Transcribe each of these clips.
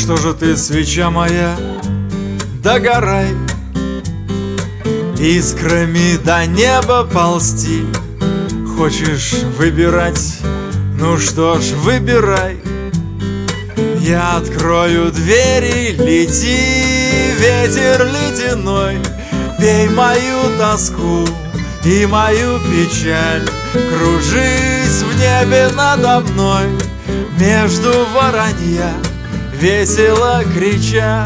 что же ты, свеча моя, догорай, искрами до неба ползти. Хочешь выбирать? Ну что ж, выбирай. Я открою двери, лети, ветер ледяной, пей мою тоску и мою печаль. Кружись в небе надо мной, между воронья, весело крича.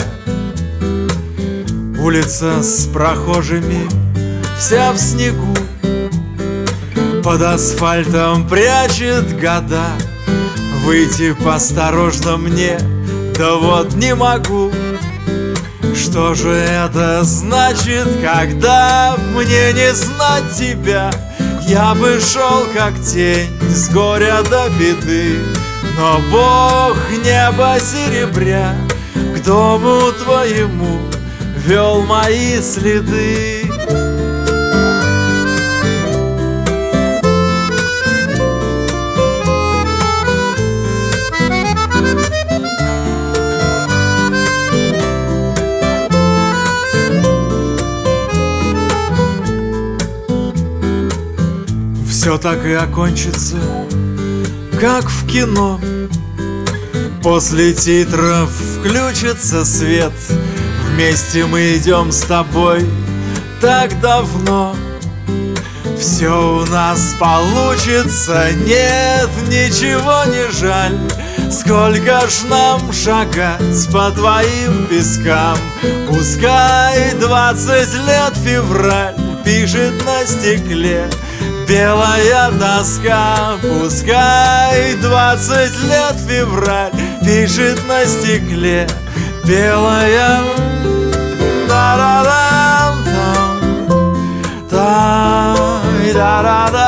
Улица с прохожими вся в снегу, под асфальтом прячет года. Выйти посторожно мне, да вот не могу. Что же это значит, когда мне не знать тебя? Я бы шел как тень с горя до беды, но Бог неба серебря к дому твоему вел мои следы. Все так и окончится, как в кино. После титров включится свет. Вместе мы идем с тобой так давно. Все у нас получится, нет, ничего не жаль. Сколько ж нам шагать по твоим пескам? Пускай 20 лет февраль пишет на стекле белая тоска. Пускай 20 лет февраль пишет на стекле белая. Та-да-дам-там, та-да-да-да.